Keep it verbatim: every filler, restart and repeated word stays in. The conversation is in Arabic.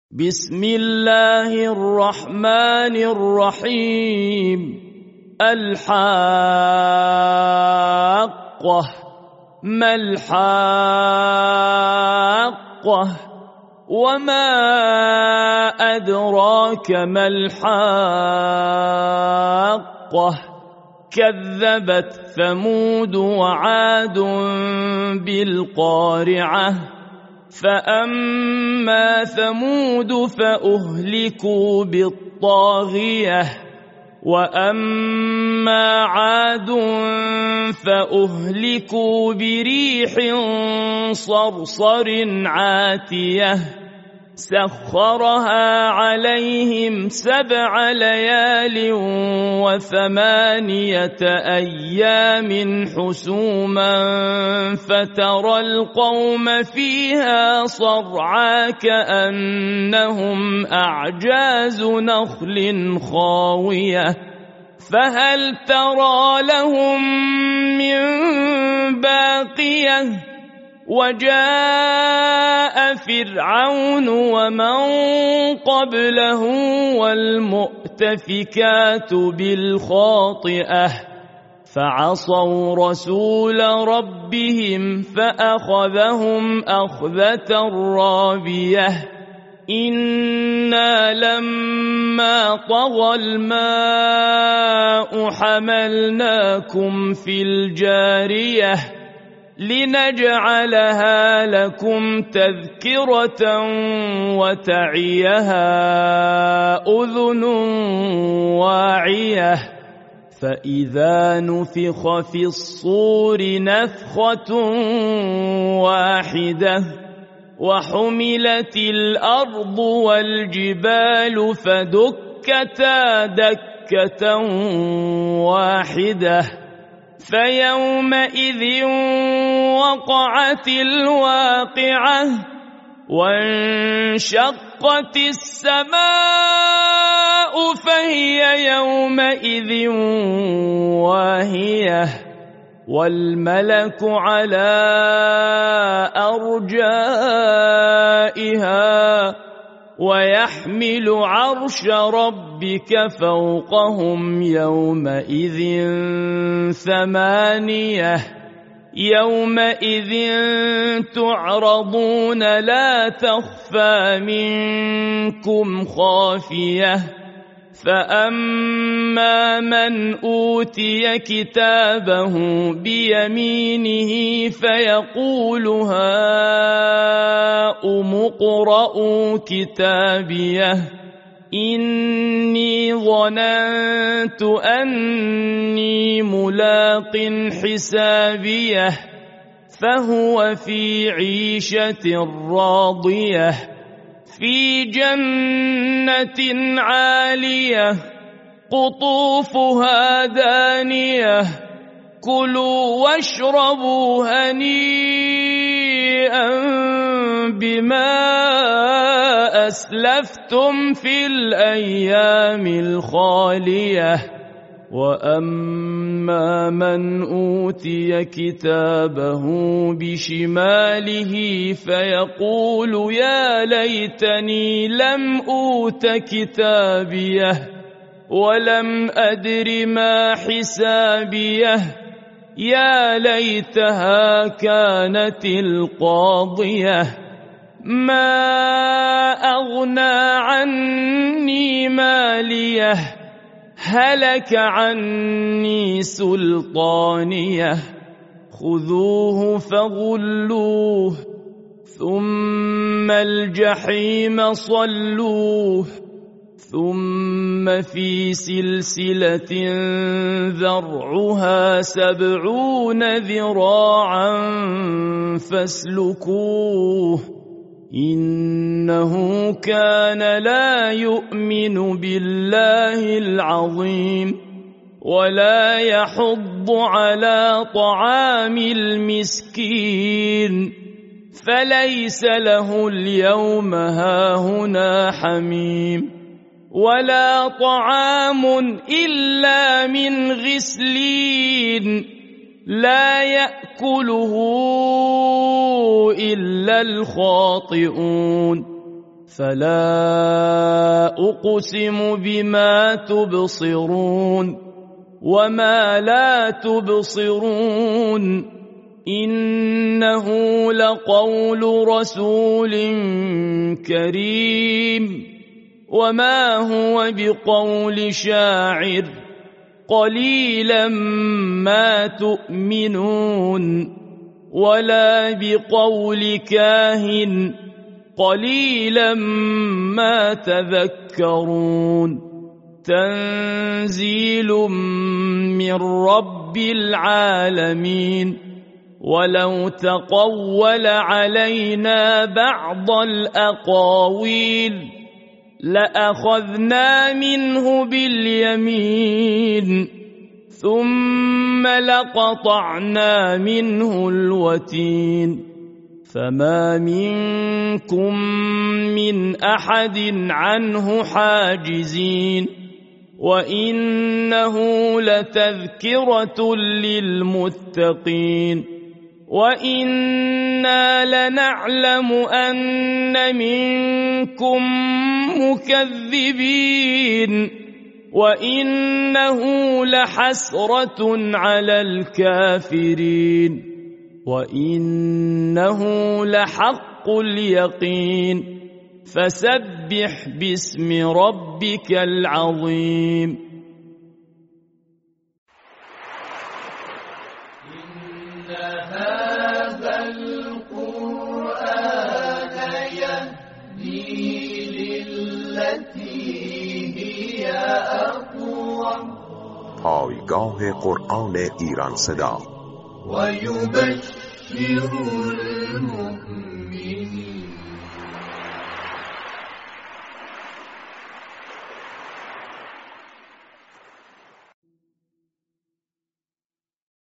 بسم الله الرحمن الرحيم. الحاقة. ما الحاقة؟ وما أدراك ما الحاقة؟ كذبت ثمود وعاد بالقارعة. فأما ثمود فأهلكوا بالطاغية، وأما عاد فأهلكوا بريح صرصر عاتية سخرها عليهم سبع ليال وثمانية أيام حسوما فترى القوم فيها صرعى كأنهم أعجاز نخل خاوية فهل ترى لهم من باقية. وجاء فرعون ومن قبله والمؤتفكات بالخاطئة فعصوا رسول ربهم فأخذهم أخذة رابية. إنا لما طغى الماء حملناكم في الجارية لنجعلها لكم تذكرة وتعيها أذن واعية. فإذا نفخ في الصور نفخة واحدة وحملت الأرض والجبال فدكتا دكة واحدة فيومئذ وقعت الواقعة وانشقت السماء فهي يومئذ واهية والملك على أرجائها ويحمل عرش ربك فوقهم يومئذ ثمانية. يومئذ تعرضون لا تخفى منكم خافية. فأما من أوتي كتابه بيمينه فيقول هاؤم اقرءوا كتابيه إني ظننت أني ملاق حسابيه فهو في عيشة راضية في جنة عالية قطوفها دانية كلوا واشربوا هنيئا بما أسلفتم في الأيام الخالية. وأما من أوتي كتابه بشماله فيقول يا ليتني لم أوت كتابيه ولم أدر ما حسابيه يا ليتها كانت القاضية ما أغنى عني ماليه هلك عني سلطانيه خذوه فغلوه ثم الجحيم صلوه ثم في سلسلة ذرعها سبعون ذراعا فاسلكوه إنه كان لا يؤمن بالله العظيم ولا يحض على طعام المسكين فليس له اليوم هاهنا حميم ولا طعام إلا من غسلين لا يأكله إلا الخاطئون فلا أقسم بما تبصرون وما لا تبصرون إنه لقول رسول كريم وما هو بقول شاعر قليلا ما تؤمنون ولا بقول كاهن قليلا ما تذكرون تنزيل من رب العالمين ولو تقول علينا بعض الأقاويل لأخذنا منه باليمين ثم لقطعنا منه الوتين فما منكم من أحد عنه حاجزين وإنه لتذكرة للمتقين وإنا لنعلم أن منكم مكذبين وإنه لحسرة على الكافرين وإنه لحق اليقين فسبح باسم ربك العظيم إن هذا القرآن يهدي للتي هي أقوم پایگاه قرآن ایران صدا ويبشر المؤمنين